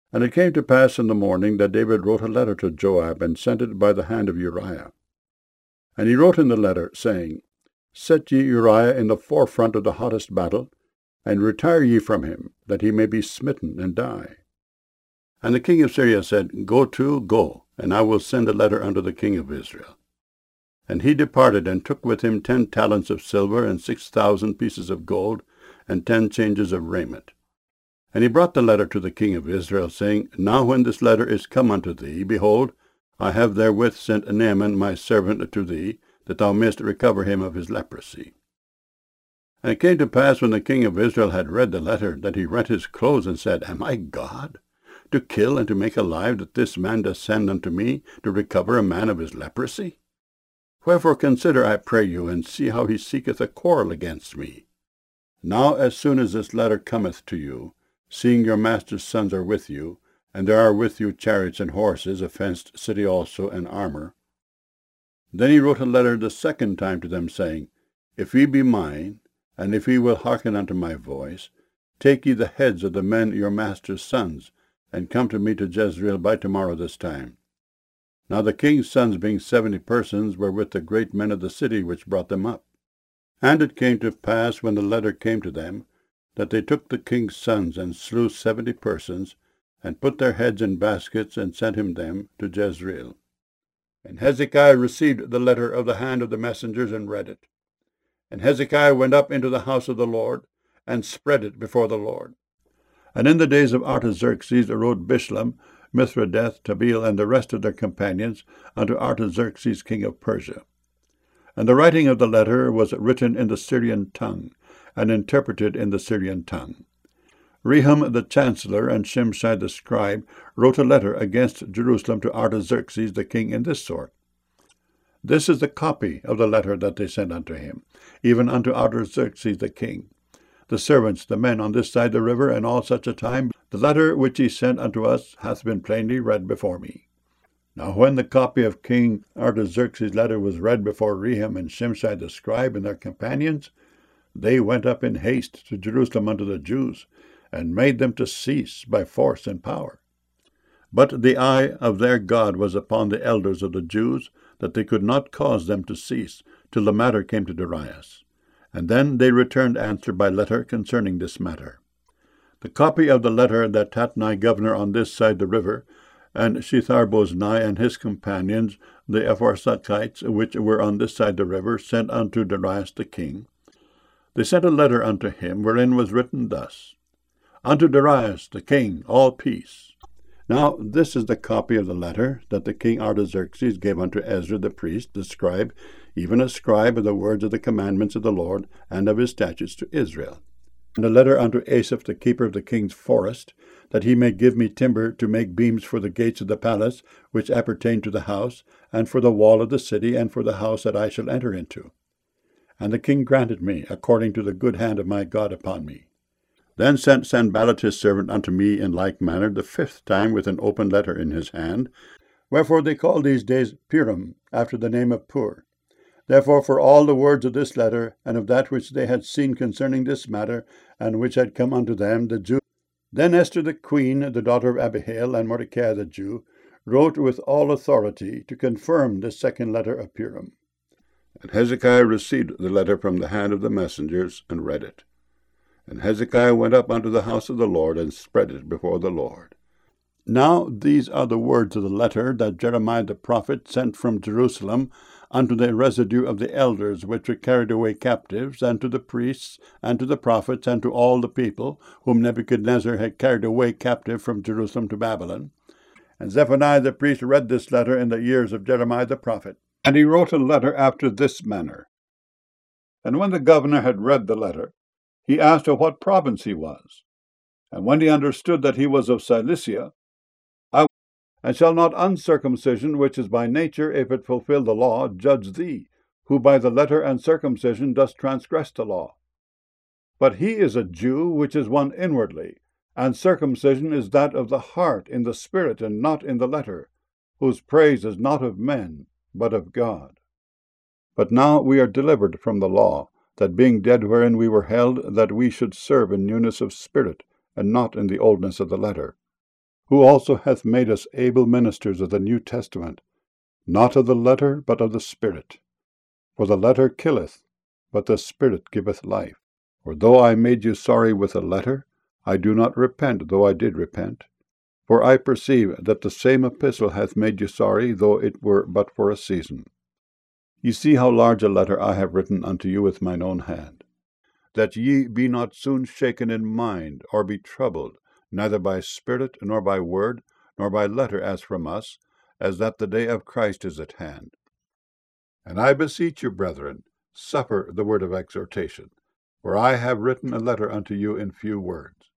And it came to pass in the morning that David wrote a letter to Joab, and sent it by the hand of Uriah. And he wrote in the letter, saying, Set ye Uriah in the forefront of the hottest battle, and retire ye from him, that he may be smitten and die. And the king of Syria said, Go, and I will send a letter unto the king of Israel. And he departed, and took with him 10 talents of silver, and 6,000 pieces of gold, and 10 changes of raiment. And he brought the letter to the king of Israel, saying, Now when this letter is come unto thee, behold, I have therewith sent Naaman my servant to thee, that thou mayest recover him of his leprosy. And it came to pass, when the king of Israel had read the letter, that he rent his clothes, and said, Am I God, to kill and to make alive, that this man does send unto me to recover a man of his leprosy? Wherefore consider, I pray you, and see how he seeketh a quarrel against me. Now as soon as this letter cometh to you, seeing your master's sons are with you, and there are with you chariots and horses, a fenced city also, and armor. Then he wrote a letter the second time to them, saying, If ye be mine, and if ye will hearken unto my voice, take ye the heads of the men your master's sons, and come to me to Jezreel by tomorrow this time. Now the king's sons, being 70 persons, were with the great men of the city which brought them up. And it came to pass, when the letter came to them, that they took the king's sons, and slew 70 persons, and put their heads in baskets, and sent them to Jezreel. And Hezekiah received the letter of the hand of the messengers, and read it. And Hezekiah went up into the house of the Lord, and spread it before the Lord. And in the days of Artaxerxes arose Bishlam, Mithridath, Tabeel, and the rest of their companions, unto Artaxerxes king of Persia. And the writing of the letter was written in the Syrian tongue, and interpreted in the Syrian tongue. Rehum the chancellor and Shimshai the scribe wrote a letter against Jerusalem to Artaxerxes the king in this sort. This is the copy of the letter that they sent unto him, even unto Artaxerxes the king. The servants, the men on this side the river, and all such a time, the letter which he sent unto us hath been plainly read before me. Now when the copy of King Artaxerxes' letter was read before Rehum and Shimshai the scribe and their companions, they went up in haste to Jerusalem unto the Jews, and made them to cease by force and power. But the eye of their God was upon the elders of the Jews, that they could not cause them to cease, till the matter came to Darius. And then they returned answer by letter concerning this matter. The copy of the letter that Tatnai governor on this side the river, and Shethar-boznai and his companions, the Ephrathite, which were on this side the river, sent unto Darius the king. They sent a letter unto him, wherein was written thus, Unto Darius the king, all peace. Now this is the copy of the letter that the king Artaxerxes gave unto Ezra the priest, the scribe, even a scribe of the words of the commandments of the Lord, and of his statutes to Israel. And a letter unto Asaph the keeper of the king's forest, that he may give me timber to make beams for the gates of the palace, which appertain to the house, and for the wall of the city, and for the house that I shall enter into. And the king granted me, according to the good hand of my God upon me. Then sent Sanballat his servant unto me in like manner the 5th time with an open letter in his hand. Wherefore they call these days Purim, after the name of Pur. Therefore for all the words of this letter, and of that which they had seen concerning this matter, and which had come unto them, the Jews. Then Esther the queen, the daughter of Abihail, and Mordecai the Jew, wrote with all authority to confirm this second letter of Purim. And Hezekiah received the letter from the hand of the messengers, and read it. And Hezekiah went up unto the house of the Lord, and spread it before the Lord. Now these are the words of the letter that Jeremiah the prophet sent from Jerusalem unto the residue of the elders which were carried away captives, and to the priests, and to the prophets, and to all the people, whom Nebuchadnezzar had carried away captive from Jerusalem to Babylon. And Zephaniah the priest read this letter in the ears of Jeremiah the prophet. And he wrote a letter after this manner. And when the governor had read the letter, he asked of what province he was. And when he understood that he was of Cilicia, and shall not uncircumcision, which is by nature, if it fulfill the law, judge thee, who by the letter and circumcision dost transgress the law? But he is a Jew, which is one inwardly, and circumcision is that of the heart, in the spirit, and not in the letter, whose praise is not of men, but of God. But now we are delivered from the law, that being dead wherein we were held, that we should serve in newness of spirit, and not in the oldness of the letter. who also hath made us able ministers of the New Testament, not of the letter, but of the Spirit. For the letter killeth, but the Spirit giveth life. For though I made you sorry with the letter, I do not repent, though I did repent. For I perceive that the same epistle hath made you sorry, though it were but for a season. Ye see how large a letter I have written unto you with mine own hand, that ye be not soon shaken in mind, or be troubled, neither by spirit, nor by word, nor by letter as from us, as that the day of Christ is at hand. And I beseech you, brethren, suffer the word of exhortation, for I have written a letter unto you in few words.